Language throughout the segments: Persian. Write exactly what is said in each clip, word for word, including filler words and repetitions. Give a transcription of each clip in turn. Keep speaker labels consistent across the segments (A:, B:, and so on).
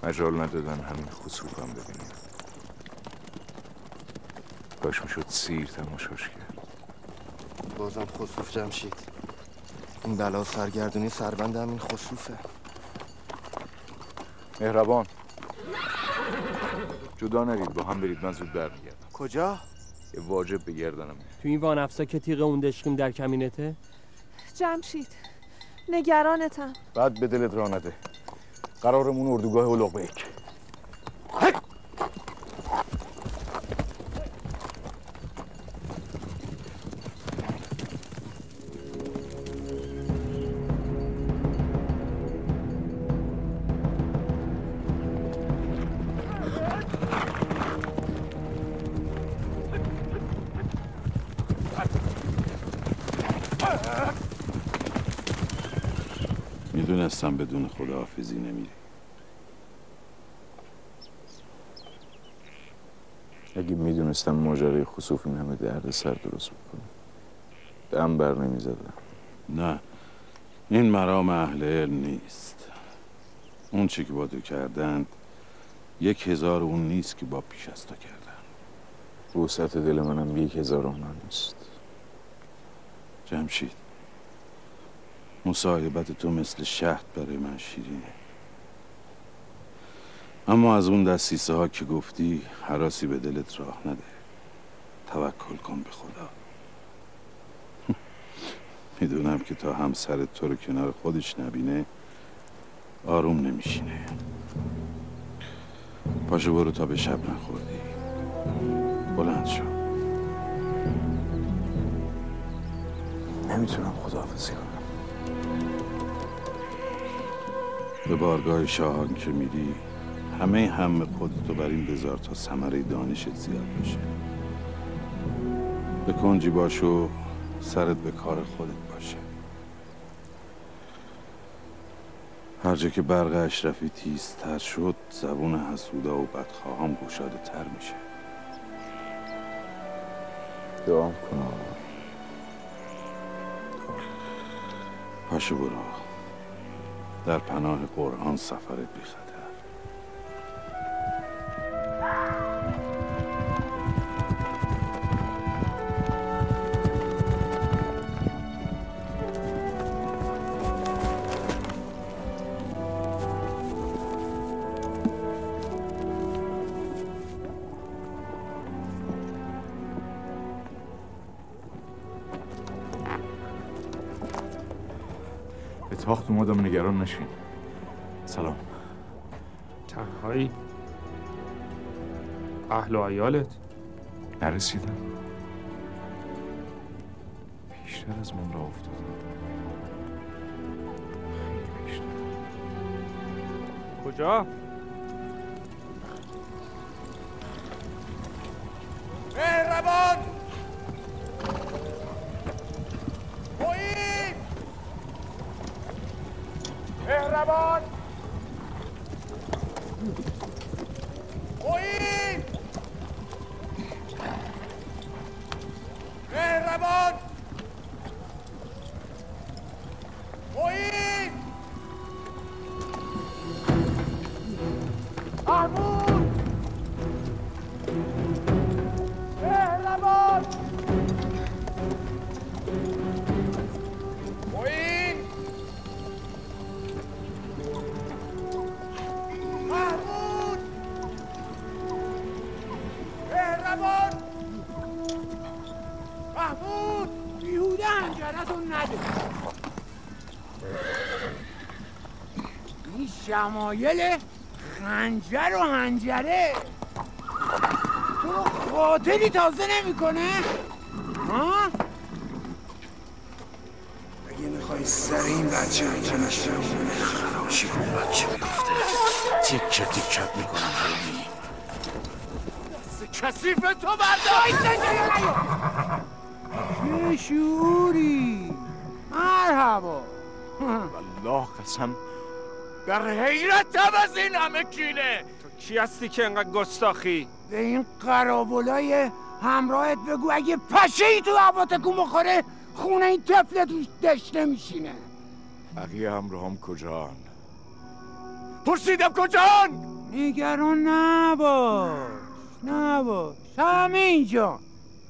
A: مجال ندادن همین خسوف هم ببینیم. کاش میشد سیر تماشاش کرد.
B: بازم خسوف جمشید. این بلا سرگردونی سربند همین خسوفه.
A: مهربان جدا نرید، با هم برید، من زود برمیگردم.
B: کجا؟
A: یه واجب بگردنم.
C: تو این وانفسا که تیغ اون دشقیم در کمینته؟
D: جمشید نگرانتم.
A: بعد به دلت راه نده. قرارمون اردوگاه الاغ بیک.
E: میدونستم بدون خداحافظی نمیری.
A: اگه میدونستم ماجرای خسوف این همه درد سر درست میکنه دم بر نمیزدم.
E: نه، این مرام اهل علم نیست. اون چی که با تو کردند یک هزار اون نیست که با پیش از تو کردن.
A: وسعت دل منم یک هزار اونا نیست.
E: جمشید، مصاحبت تو مثل شهد برای من شیرینه، اما از اون دستیسه ها که گفتی هراسی به دلت راه نده. توکل کن به خدا. میدونم که تا همسرت تو رو کنار خودش نبینه آروم نمیشینه. پاشو برو تا به شب نخوردی. بلند شو.
A: نمیتونم خداحافظی کنم.
E: به بارگاه شاهان که میری همه هم خودتو بر این بذار تا ثمره دانشت زیاد بشه. به کنجی باش و سرت به کار خودت باشه. هر جا که برق اشرفی تیزتر شد زبون حسودا و بدخواهان گشاده تر میشه.
A: دعام کن آقا.
E: پاشو برو. در پناه قرآن سفرت بی خطر.
A: به تاخت اومدم، نگران نشین. سلام.
F: تنهایی؟ اهل و عیالت؟
A: نرسیدم. بیشتر از من راه افتادم. خیلی بیشتر.
F: کجا؟
G: مهربان! معین! مهربان! معین! مهربان! معین! محمود! مهربان! معین! محمود! مهربان! محمود! بیهوده هنجرتون نده. این شمایل خنجر و هنجره تو رو خاطری تازه نمیکنه؟ ها؟ اگه میخوای سر این بچه هنجرش نمونه خراشی کن بچه بیفته تیکه تیکت میکنم حیمی. دست کسیف تو بردار. چه شعوری. مرحبا.
A: والله قسم
G: در حیرتم از این همه کینه.
F: تو کی هستی که انقدر گستاخی؟
G: به این قرابولای همراهت بگو اگه پشه ای تو هوا تکون بخوره خونه این طفل توش دشته میشینه.
A: بقیه همراهم کجان؟
G: پرسیدم کجان؟
H: نگران نباش نباش همین جان.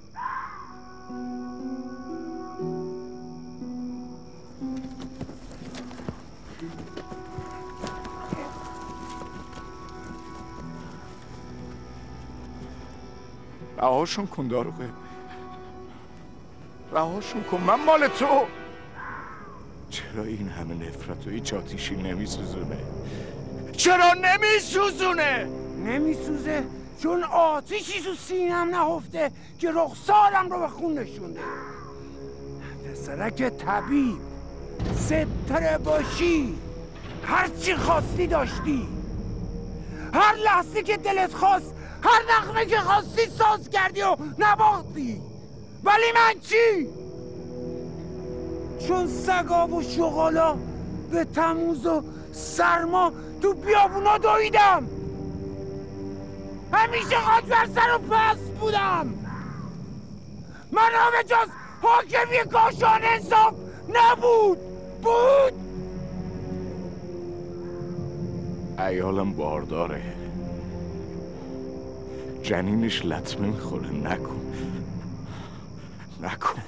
G: رهاشون کن داروغه، رهاشون کن، من مال تو. چرا این همه نفرت و هیچ آتیشی نمیسوزونه؟ چرا نمیسوزونه؟
H: نمیسوزه چون آتیشی تو سینم نهفته که رخسارم رو به خون نشونده. پسرک طبیب، ستره باشی، هر چی خواستی داشتی، هر لحظه که دلت خواست، هر نغمه که خواستی ساز کردی و نباختی. ولی من چی؟ چون سگا و شغالا به تموز و سرما تو بیابونا دویدم. همیشه خاک بر سر و پس بودم. من را به جز حاکمی کاشان انصاف نبود بود.
G: عیالم بارداره، جنینش لطمه میخوره. نکن نکن.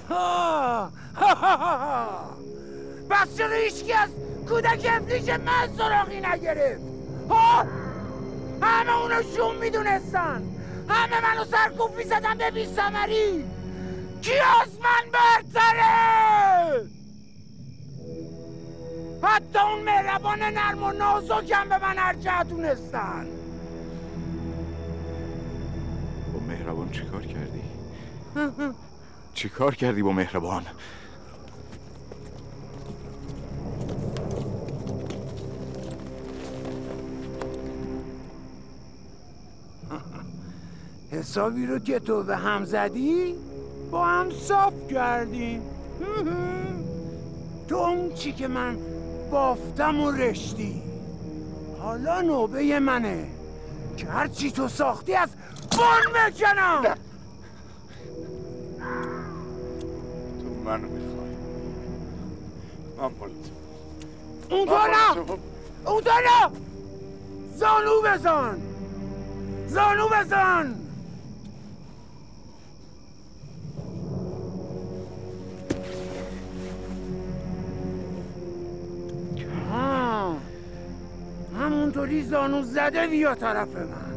H: بس چرا هیچکی از کودک افلیش من سراغی نگرفت؟ ها؟ همه اونو شوم میدونستن، همه منو سرکوب میزدن به بی ثمری. کی از من برتره؟ حتی اون مهربان نرم و نازکم به من ارجعتونستن.
G: با مهربان چی کار کردی؟ چی کار کردی با مهربان؟
H: حسابی رو که تو به هم زدی با هم صاف کردیم. تو اون چی که من بافتم و رشتی. حالا نوبه منه که هرچی تو ساختی از بان بکنم.
G: تو منو میخوای، من مال تو.
H: اون تو نه، اون تو نه. زانو بزن، زانو بزن. ها، همونطوری زانو زده بیا طرف من.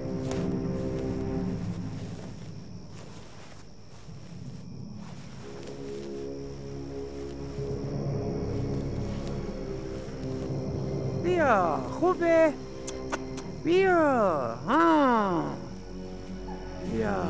H: بیا خوبه، بیا. ها بیا.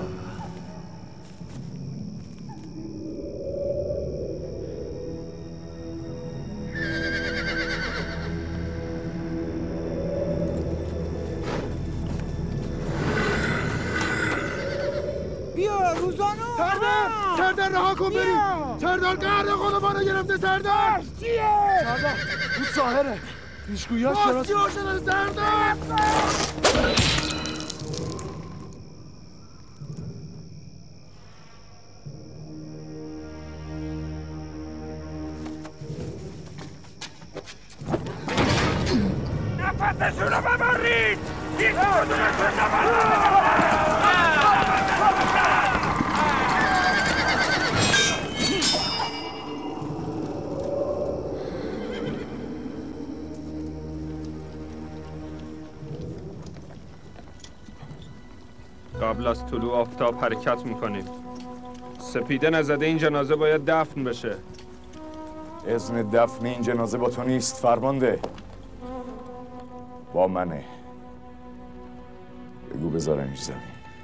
H: بیا روزانو.
B: سردار سردار رها کن بریم. سردار قرد خودمانو گرفته. سردار
H: چیه؟
B: سردار اون ساحره، پیشگویاش شناس شده. سردار
F: نفسشون رو ببرید. یک کدومتون نبرید. قبل از طلوع آفتاب حرکت میکنیم. سپیده نزده این جنازه باید دفن بشه.
A: اذن دفن این جنازه با تو نیست فرمانده، با منه. بگو بذارمش زمین.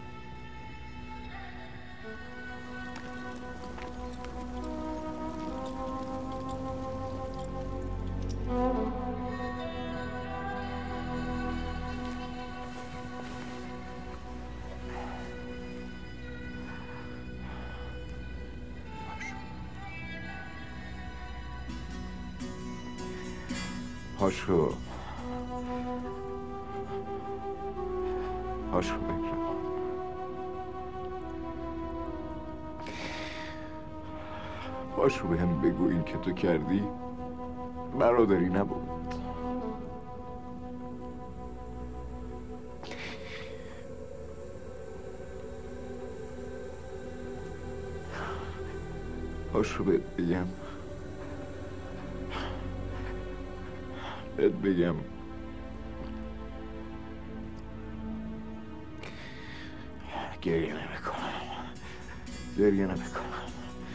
G: هاشو هاشو بگرم. هاشو به هم بگو این که تو کردی برادری نبود.
A: پاشو بهت بگم بهت بگم گریه نمی کنم گریه نمی کنم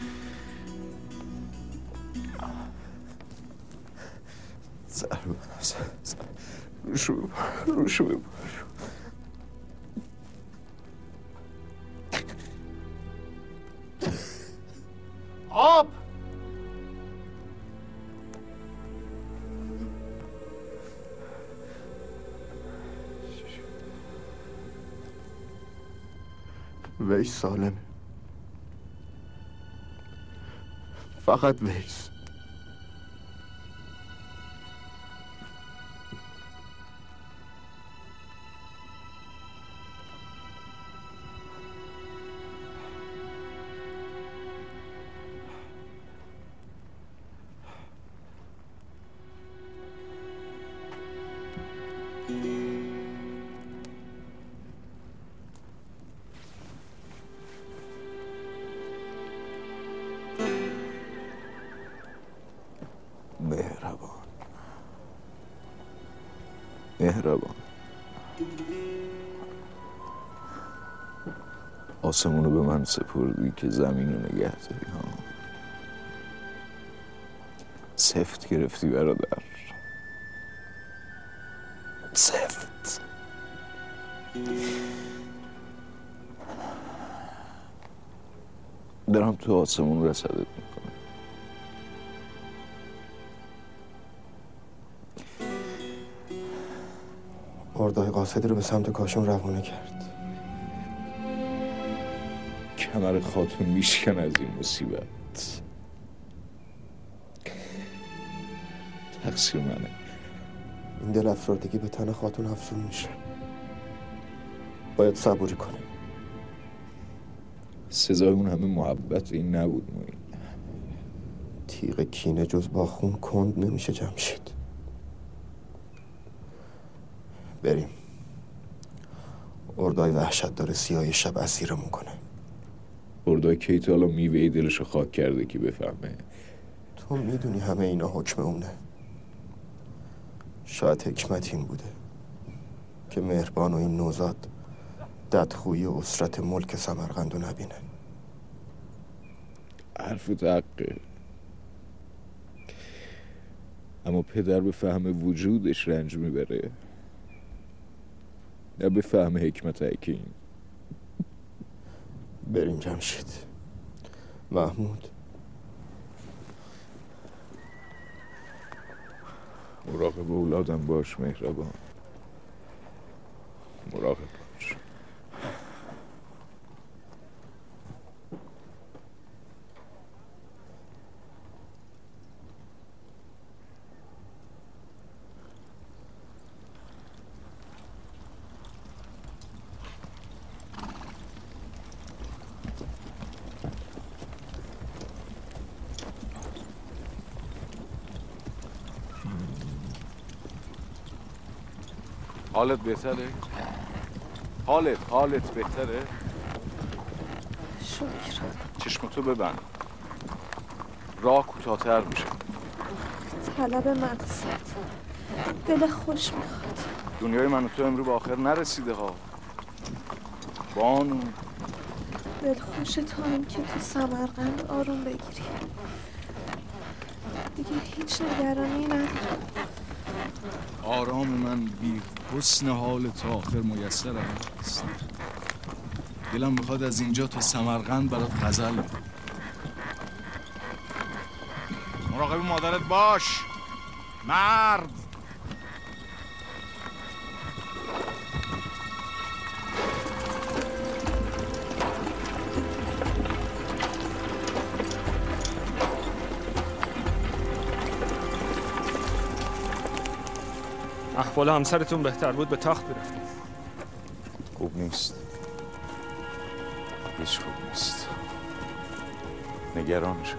A: سر سر سر روشو ببر روشو ببر
B: آب ویس سالمه فقط ویس
A: مهربان مهربان آسمونو به من سپردی که زمینو نگه داری ها سفت گرفتی برادر سفت دارم تو آسمون رسدت میکنم
B: اردای قاصدی رو به سمت کاشون روانه کرد.
A: کمر خاتون میشکن از این مصیبت. تقصیر منه.
B: این دل افسردگی به تن خاتون افزون میشه. باید صبوری کنیم.
A: سزای اون همه محبت این نبود موین.
B: تیغ کینه جز با خون کند نمیشه جمشید. بریم. اردای وحشت داره سیاه شب اسیرمون کنه.
A: اردای کیت حالا میوه دلشو خاک کرده که بفهمه.
B: تو میدونی همه اینا حکم اونه. شاید حکمت این بوده که مهربان و این نوزاد ددخویی و اسرت ملک سمرقندو نبینه.
A: حرفت حقه. اما پدر به فهم وجودش رنج میبره، نه به فهم حکمت حکیم.
B: بریم جمشید. محمود
A: مراقب اولادم باش مهربان. مراقب باش. حالت بهتره؟ حالت حالت بهتره؟
D: شکر.
A: چشمتو ببند. راه کوتاه‌تر میشه.
D: طلب مقصد. دل خوش میخواد.
A: دنیای من و تو امرو به آخر نرسیده ها. بانو
D: دل خوش تو هم که تو سمرقند آروم بگیری. دیگه هیچ نگرانی ندارم.
G: آرام من بی حسن حال تا آخر میسر است. دلم میخواد از اینجا تا سمرقند برات غزل بگم. مراقب مادرت باش مرد.
F: احوال همسرتون بهتر بود به تخت برفتید.
A: خوب نیست. هیچ خوب نیست. نگرانشم.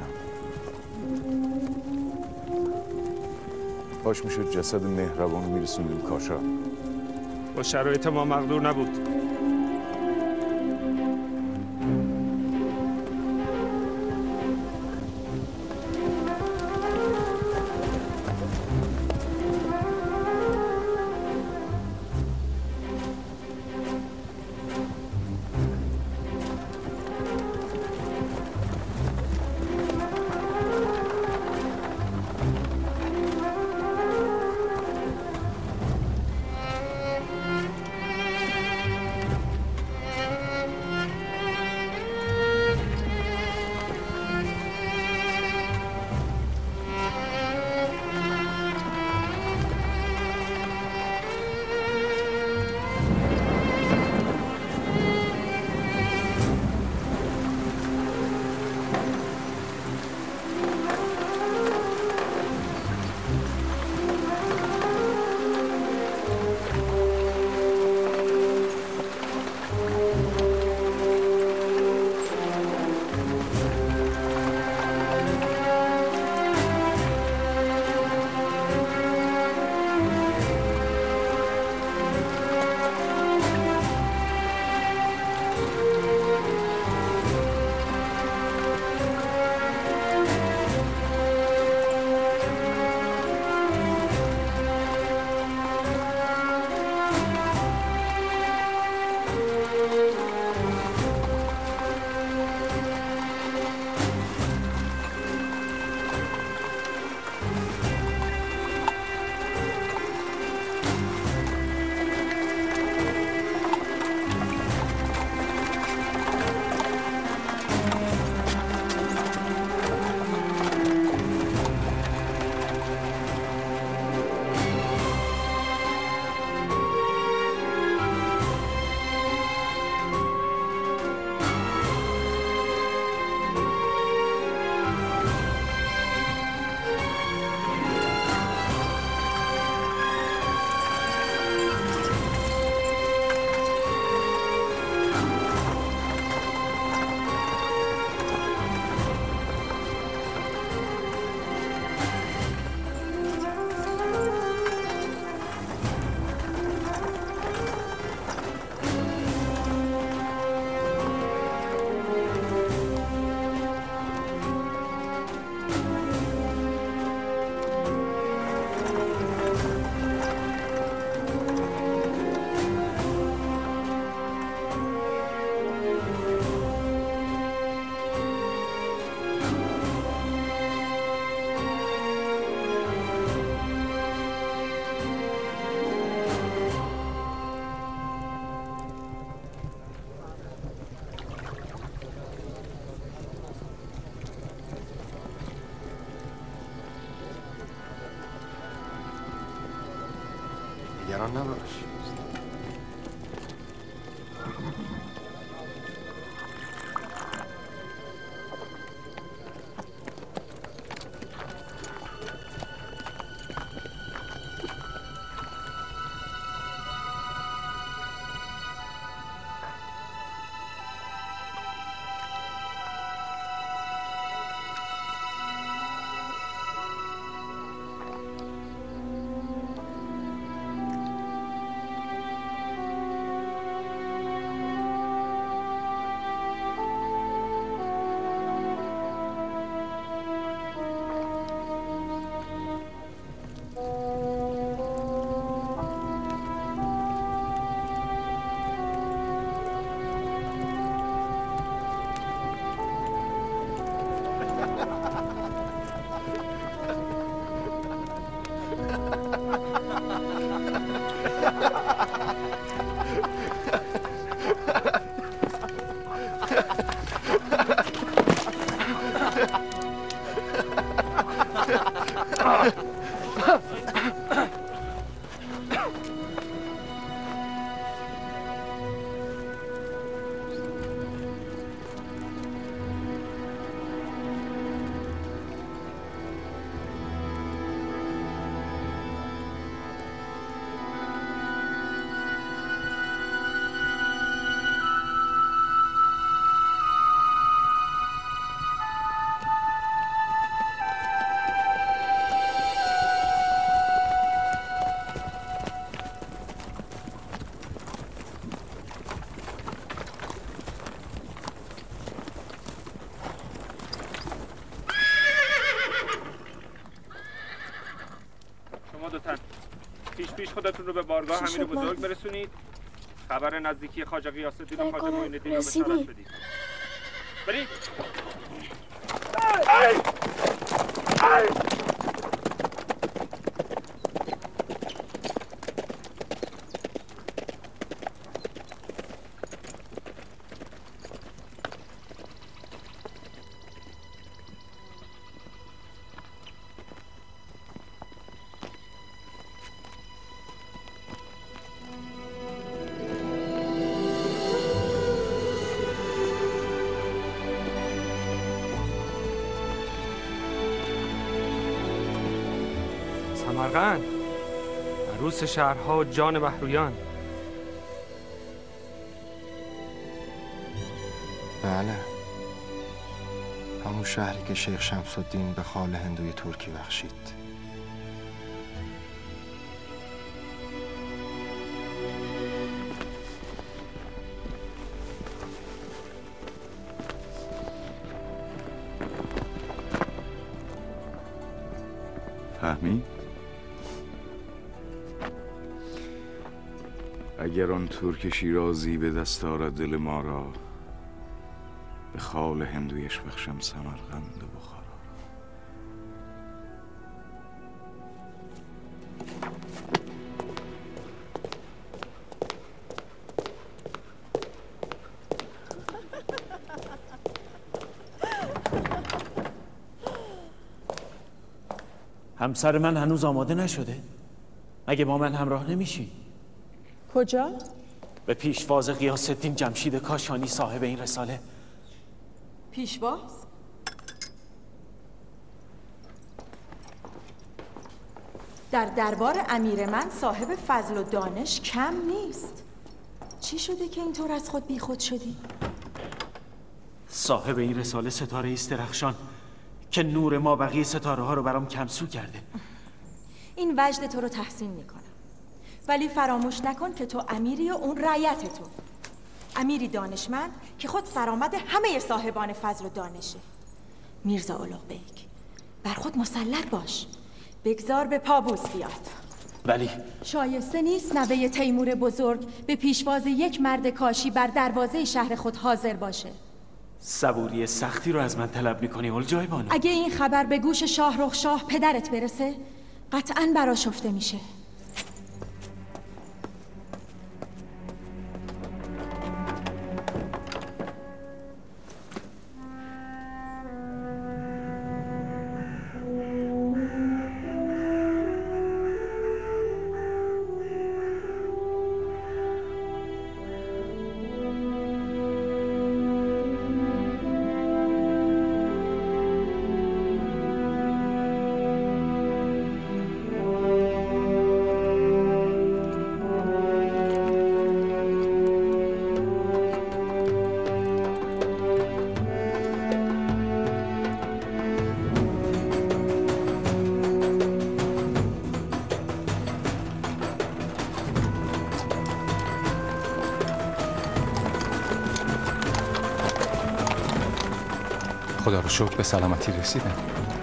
A: کاش میشد جسد مهربانو میرسوندیم کاشا.
F: با شرایط ما مقدور نبود. نگران نباش. پیش پیش خودتون رو به بارگاه امیر بزرگ برسونید. خبر نزدیکی خواجه غیاث‌الدین و خواجه معین‌الدین رو بشارت بدید. برید. سمرقند، عروس شهرها و جان بهرویان.
B: بله، همون شهری که شیخ شمس الدین به خال هندوی ترکی بخشید.
A: فهمی؟ اگر آن ترک شیرازی به دست آرد دل ما را، به خال هندویش بخشم سمرقند و بخارا.
G: همسر من هنوز آماده نشده؟ مگه با من همراه نمیشی؟
I: کجا؟
G: به پیشواز غیاث‌الدین جمشید کاشانی صاحب این رساله.
I: پیشواز؟ در دربار امیر من صاحب فضل و دانش کم نیست. چی شده که اینطور از خود بی خود شدی؟
G: صاحب این رساله ستاره ایست درخشان که نور ما بقیه ستاره ها رو برام کمسو کرده.
I: این وجد تو رو تحسین میکنم، ولی فراموش نکن که تو امیری و اون رعیت تو. امیری دانشمند که خود سرآمد همه صاحبان فضل و دانشه. میرزا اولوق بیگ، بر خود مسلط باش، بگذار به پابوس بیاد.
G: ولی
I: شایسته نیست نوه تیمور بزرگ به پیشواز یک مرد کاشی بر دروازه شهر خود حاضر باشه.
G: صبوری سختی رو از من طلب میکنی اولجای بانو.
I: اگه این خبر به گوش شاهرخ شاه پدرت برسه، قطعاً برآشفته میشه.
J: خدا رو شکر به سلامتی رسیدم.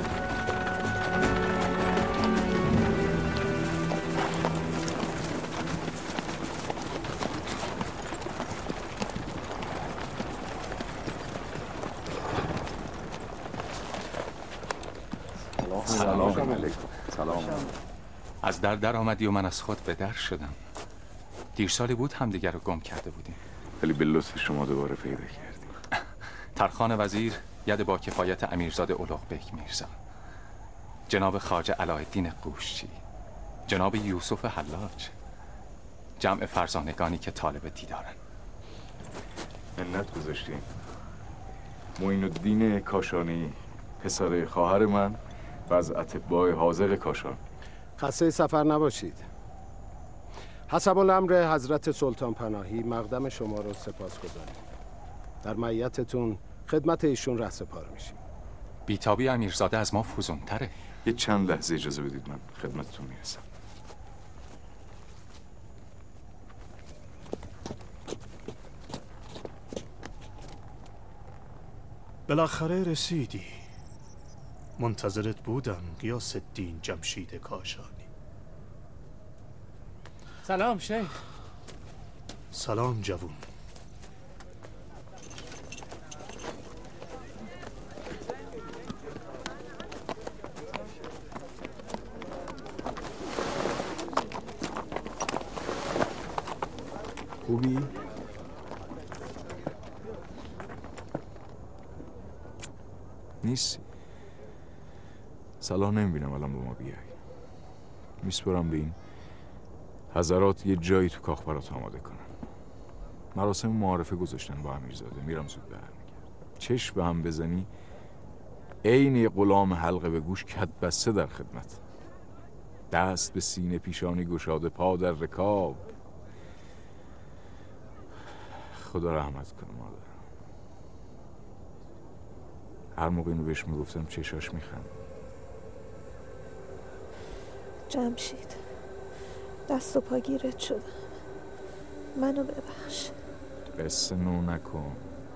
E: سلام علیکم. سلام.
J: از در در آمدی و من از خود به در شدم. دیر سالی بود همدیگر رو گم کرده بودیم.
A: ولی به لطف شما دوباره پیدا کردیم.
J: ترخان وزیر ید با کفایت امیرزاده اولوغبک میرزا، جناب خواجه علاءالدین قوشچی، جناب یوسف حلاج، جمع فرزانگانی که طالب دیدارن.
A: منت گذاشتیم. معین الدین کاشانی، پسر خواهر من و از اتباع حاذق کاشان.
K: خسته سفر نباشید. حسب الامر حضرت سلطان پناهی مقدم شما رو سپاس گذاریم. در معیتتون خدمت ایشون رهسپار میشیم.
J: بیتابی امیرزاده از ما فزون تره.
A: یه چند لحظه اجازه بدید من خدمتتون میرسم.
L: بالاخره رسیدی. منتظرت بودم غیاث الدین جمشید کاشانی.
C: سلام شیخ.
L: سلام جوون.
A: خوبی؟ نیستی؟ صلاح نمیبینم الان با ما بیای. میسپرم به این حضرات یه جایی تو کاخ برات آماده کنن. مراسم معارفه گذاشتن با امیرزاده. میرم زود برمیگردم. چشم به هم بزنی عین یه غلام حلقه به گوش کد بسته در خدمت. دست به سینه پیشانی گشاده، پا در رکاب. خدا رحمت کنه مادر. هر موقع اینو بهش میگفتم چشاش میخند.
D: جمشید، دست و پا گیرت شدم. منو ببخش.
A: قصه نو نکن.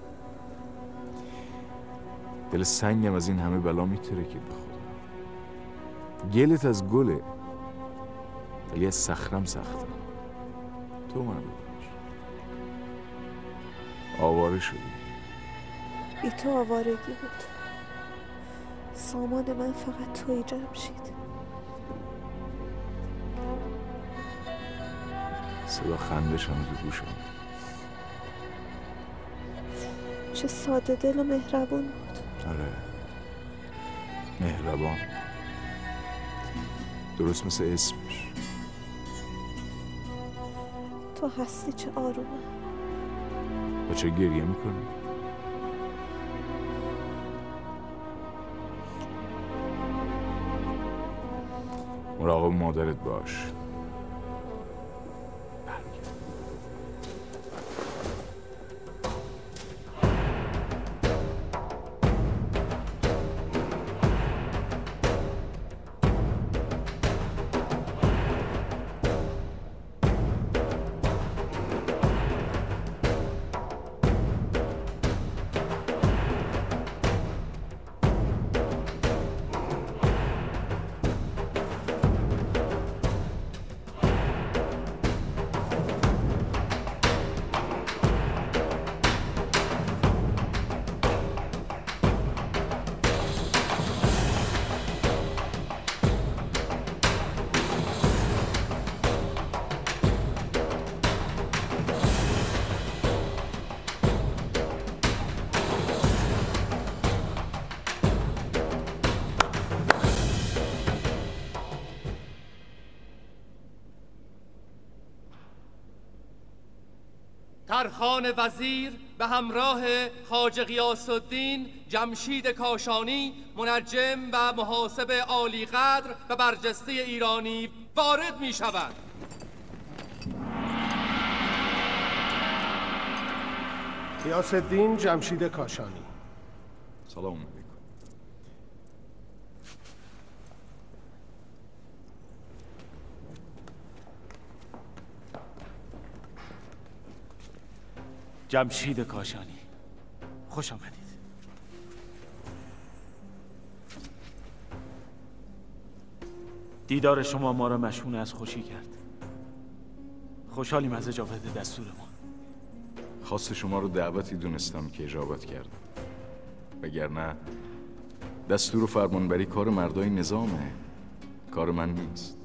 A: دل سنگم از این همه بلا میترکید به خدا. گلت از گله ولی از صخرم سخته. تو منو ببخش. آواره شدی.
D: بی تو آوارگی بود. سامان من فقط تویی جمشید.
A: صدا خندش هم تو گوشم.
D: چه ساده دل و مهربون بود.
A: آره، مهربان، درست مثل اسمش.
D: تو هستی چه آرومه.
A: و چه گریه میکنی؟ مراقب مادرت باش.
C: ترخان وزیر به همراه خواجه غیاث الدین جمشید کاشانی، منجم و محاسب عالی قدر و برجسته ایرانی وارد می شوند.
K: غیاث الدین جمشید کاشانی.
A: سلام علیکم.
G: جمشید کاشانی، خوش آمدید.
M: دیدار شما ما را مشحون از خوشی کرد. خوشحالیم از اجابت دستور ما.
A: خواست شما رو دعوتی دونستم که اجابت کردم، وگرنه دستور و فرمانبری کار مردای نظامه، کار من نیست.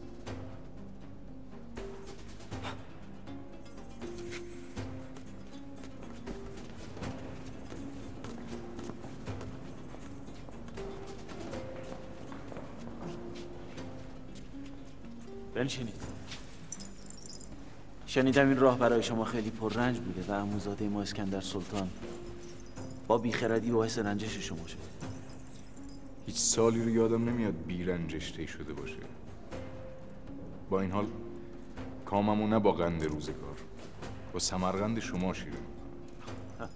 M: بنشینید. شنیدم این راه برای شما خیلی پررنج بوده و عموزاده ما اسکندر سلطان با بیخردی باعث رنجش شما شده.
A: هیچ سالی رو یادم نمیاد بیرنجش طی شده باشه. با این حال کاممو نه با قند روزگار، با سمرقند شما شیرین میکنم.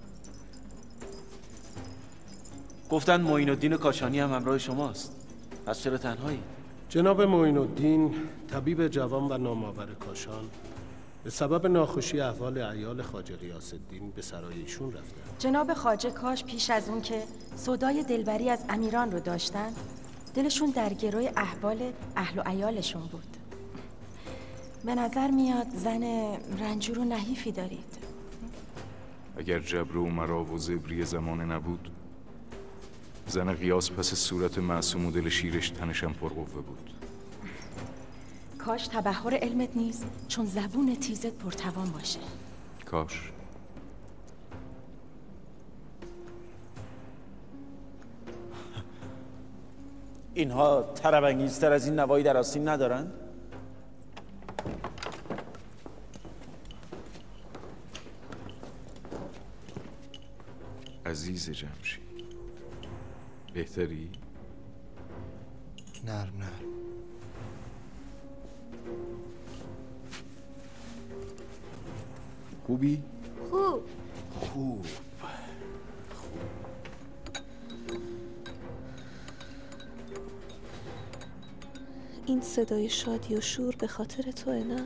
M: گفتن معین الدین کاشانی هم همراه شماست، پس چرا تنهایی؟
K: جناب معین الدین طبیب جوان و نامآور کاشان به سبب ناخوشی احوال عیال خواجه غیاث الدین به سرای ایشون رفتن.
I: جناب خواجه کاش پیش از اون که سودای دلبری از امیران رو داشتن، دلشون در گروی احوال اهل و عیالشون بود. به نظر میاد زن رنجور و نحیفی دارید.
A: اگر جبر و مرا و زبری زمانه نبود، زن غیاث پس صورت معصوم و دل شیرش تنشم پرقوه بود.
I: کاش تبحر علمت نیست، چون زبون تیزت پرتوان باشه.
A: کاش.
M: اینها طرب انگیزتر از این نوایی در آستین ندارن؟
A: عزیز جمشید، بهتری؟
B: نرم نرم.
A: خوبی؟
D: خوب.
A: خوب.
D: این صدای شادی و شور به خاطر توئه نه؟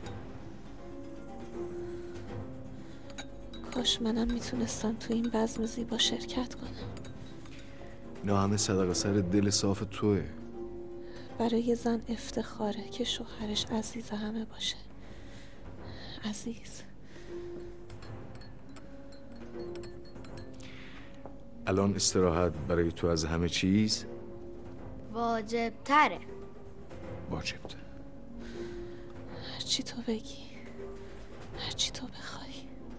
D: کاش منم میتونستم تو این بزم زیبا شرکت کنم.
A: اینا همه صدقه سر دل صاف توه.
D: برای یه زن افتخاره که شوهرش عزیز همه باشه. عزیز.
A: الان استراحت برای تو از همه چیز
N: واجب تره.
A: واجب تره.
D: هرچی تو بگی، هرچی تو بخوای.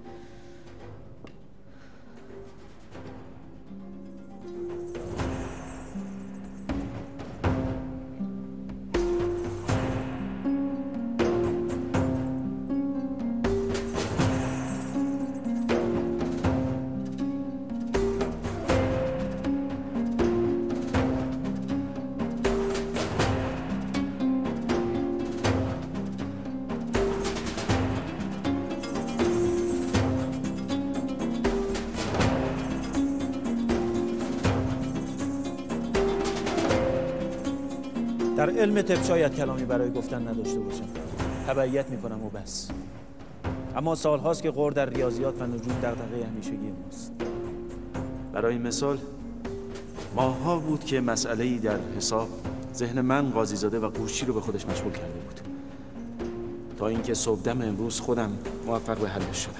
M: در علم طب شاید کلامی برای گفتن نداشته باشم، تبعیت میکنم و بس. اما سالهاست که غور در ریاضیات و نجوم دغدغه همیشگی ماست. برای مثال ماها بود که مسئله‌ای در حساب ذهن من، قاضیزاده و قوشچی رو به خودش مشغول کرده بود، تا اینکه صبحدم امروز خودم موفق به حلش شدم.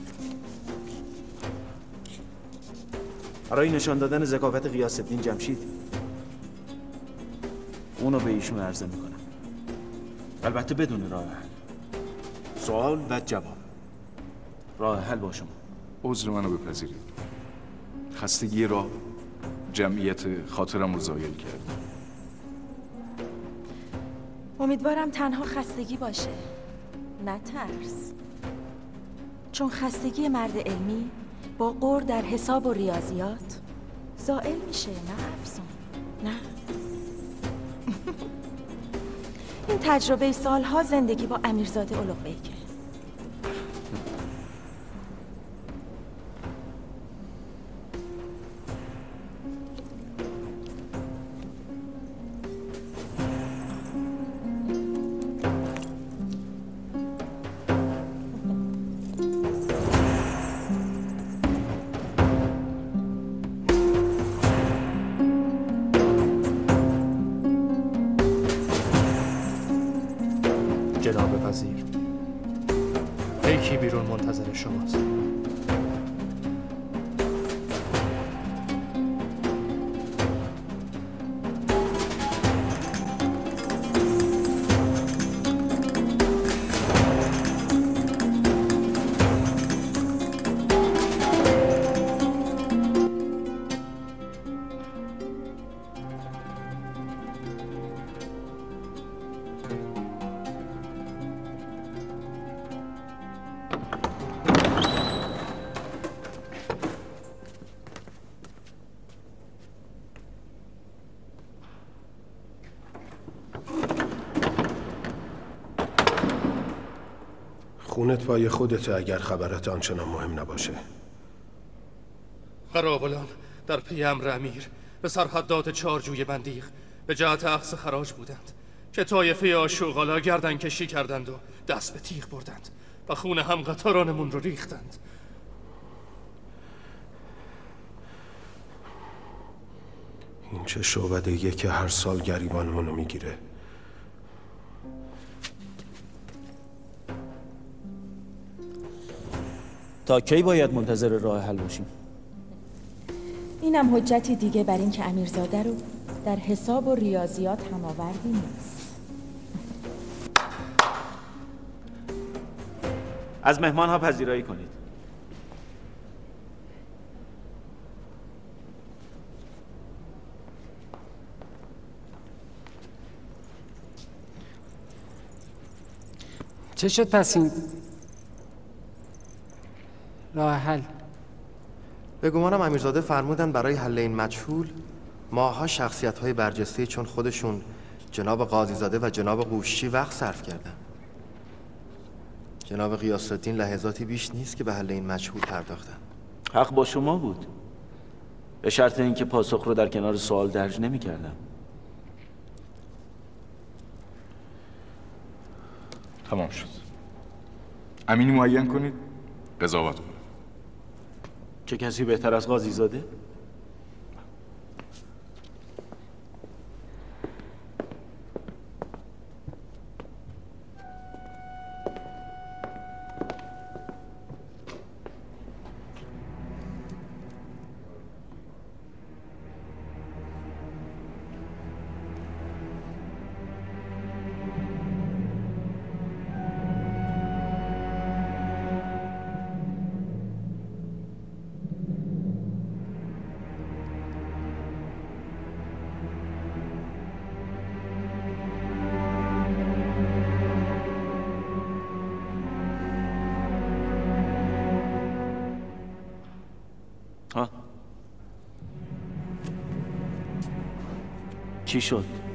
M: برای نشان دادن ذکاوت غیاث الدین جمشید اونو به ایشون عرضه میکنم، البته بدون راه حل. سوال و جواب. راه حل با شما.
A: عذر منو بپذیرید. خستگی راه جمعیت خاطرم رو زایل کرد.
I: امیدوارم تنها خستگی باشه، نه ترس. چون خستگی مرد علمی با غور در حساب و ریاضیات زائل میشه، نه افزون. نه. این تجربه سالها زندگی با امیرزاده اولوقبیکه.
L: بیرون منتظر شماست.
K: خونت پای خودته اگر خبرت آنچنان مهم نباشه.
C: قراولان در پی امر امیر به سرحدات چارجوی بندیق به جهت اخذ خراج بودند که طایفه آشوغالا گردن کشی کردند و دست به تیغ بردند و خون هم قطارانمون رو ریختند.
K: این چه شعبده‌ایه که هر سال گریبانمون رو میگیره؟
M: تا کی باید منتظر راه حل باشیم؟
I: اینم حجتی دیگه بر این که امیرزاده رو در حساب و ریاضیات هماوردی نیست.
M: از مهمان ها پذیرایی کنید.
O: چه شد پس این راه حل؟
B: به گمانم امیرزاده فرمودن برای حل این مجهول ماها شخصیت های برجسته چون خودشون جناب قاضیزاده و جناب قوشچی وقت صرف کردن. جناب غیاث الدین لحظاتی بیش نیست که به حل این مجهول پرداختن.
M: حق با شما بود، به شرط اینکه پاسخ رو در کنار سوال درج نمی کردم.
A: تمام شد. امینی معین کنید قضاوت کنید.
M: چه کسی بهتر از قاضیزاده؟ چی شد؟